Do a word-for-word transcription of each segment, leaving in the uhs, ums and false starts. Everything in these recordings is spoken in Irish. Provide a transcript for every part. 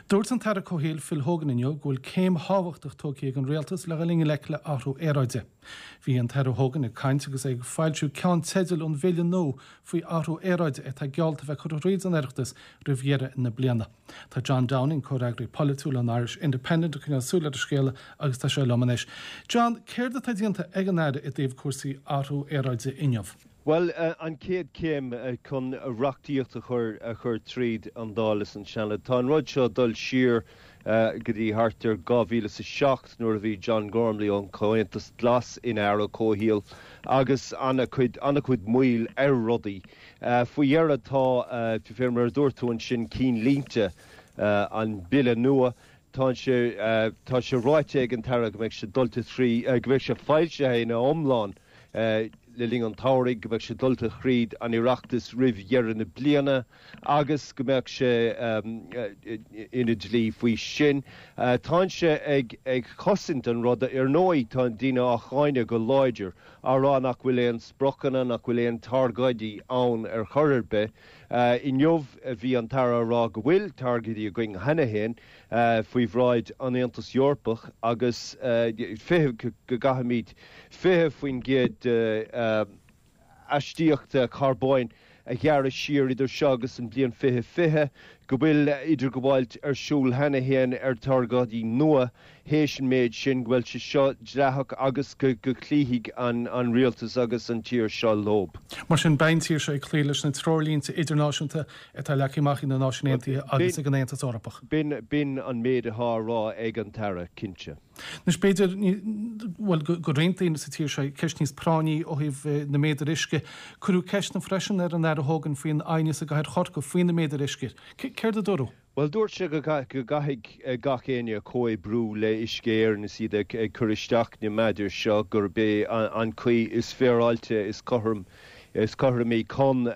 Dúirt an tar cóhéal Phil Hogan inniu ghfuil céim hábhachtach tógéag an réaltas le galinge le le áthú éráide. Bhí an tar Hogan ag caint agus ag fáilsiú ceann teideal ón bhéile nó faoi áthú éráide atá gealta bheith chu réad an airtas riviera na bliana. Tá John Downing córagraí politúil an Irish Independent a chuine súla a scéile agus tá sé lomanéis. John, céir de tá dionanta ag an aire i dtaobh cuasaí áthú éráide inniuh? Well, uh, an céad céim uh, chun uh, reachtaíocht a chur a chur tríd an dálas an seanad. Tá an rud seo dul siar uh, go dtí hartar two thousand seven nuair a bhí John Gormley an comhaontas glas in air cóhíal agus anna cuid anna cuid muil ar rudaí. Uh, Faoi dhearad tá uh, fir mar dúirtún sin cín línte uh, an bille nua. Tá sé uh, tá sé ráite ag an tara go mbeidh sé dulta trí uh, go mbeidh sé fáilte é na omláin uh, le ling an táraigh go mbeidh sé dulta chríd an iireachtas rih dhearan na bliana agus go mbeidh sé um, uh, ina dlí faoi sin. Uh, tá sé ag ag chosint an rud ar nói tá duine a cháine go láidir ará nach bhfuil éon sprochanna nach bhfuil éon targaidí ann ar chorir be. Uh, in jobh uh, bhí an tara rá go bhfuil targaidí a going hena héin uh, faoi bhráid an Aontas Eorpach agus uh, fithe go gahamíd fithe faoin géad uh, uh, aistíochta carbáin a ghearra siar idir seo agus an blion fithe fithe go bhfuil idir go bhailt ar siúl hena héin ar targaidí nua héis an méid sin go bhfuil se seo dreathach agus go go clíigh an an rialtas agus an tír seo lob. Mar sin baintíir sé clí leis na trolínta idirnáisiúnta atá leiciach na náisiúnta agus ag an Aontas Eorpach. Bin bin an méad ath rá ag an tara cinse. Nus beidir bhfuil go réontaína sa tíir sé ceis níos prání ó híh na méidir isce chuú ceis na freisin ar an air Hogan faoin aine a gaiir chort go faoin na méidir isceir. Céir a dúrú? Well, dúirt sé go gaithigh gachéine cói brú le iscéir na siad ag churisteach na meidir seo gur bé an chuí is féráilte is chom is choramí chun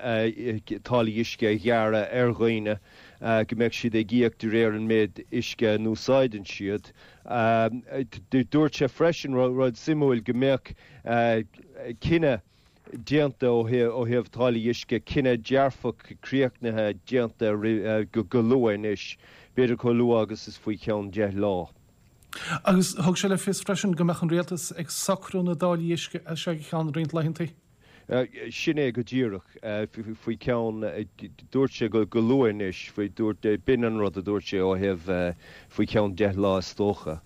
tálaí isce ghearra ar ghaoine go mbeidh siad ag gíocht réir an méid isce nósáidan siad. Dúirt sé freisin rud simúil go mbeadh cinenne dianta ó heh tálaí isce cinenne dearfach críochtnathe dianta go go luain is beidir có lua agus is faoi ceann de lá. Agus thug sé le fis freisin go meach an réaltas ag sacrú na dálaí isce a sé cheann riint leithintaí? Sinné go ddíireach faoi ceann dúirt sé go go luain is faoi dúirt bin an rud a dúirt sé ó heh faoi ceann de lá tócha.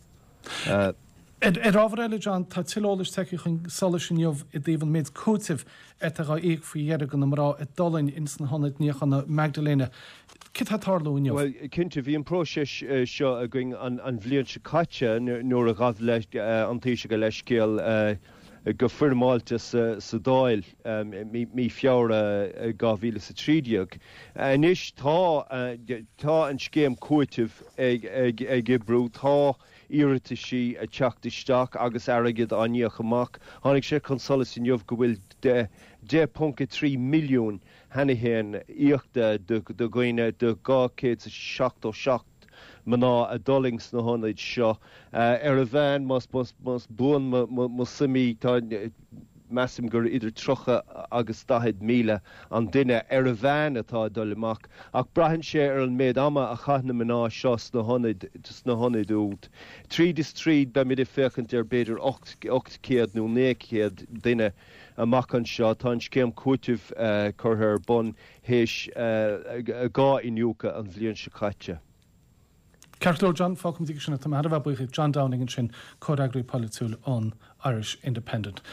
Er ábhar John tá tiolalas teici chun solas sin jobh i dtíobh méid cótih etá éag faoi dhearag an amrá i dolainn in san honnaid níochanna Magdalena. Cit tá tarlú inniu? Well, cinnte bhí an próisis seo a going an bhliain se caite nuair a gabh leis an tíise go leis céal go firmáilte sa dáil mí feabhra two thousand trídeag. Anis tá tá an scéim cóitih ag ibrú tá iirita si a teachtasteach agus airgid aníoch amach. Tháinig sé chun solas in jobh go bhfuil two point three milliún hena héin íochta do gcuine do two hundred seventy-seven maná a dolings na honnaid seo. Ar a bhein mas buan mo simí tá measim gur idir trocha agus dahead míle an duine ar a bhein atá dul amach. Ach brahann sé ar an méid ama a chana maná seo na honnaid na honnaid út. Tríd is tríd be mid féchant ar beidir ocht céad nó né céad duine amach an seo tá céim cútih chur bon héis gá inniucha an bhliain se caite. Ceartló John fácum dí sinna tam arbh bucha John Downing sin córagraí politúil an Irish Independent.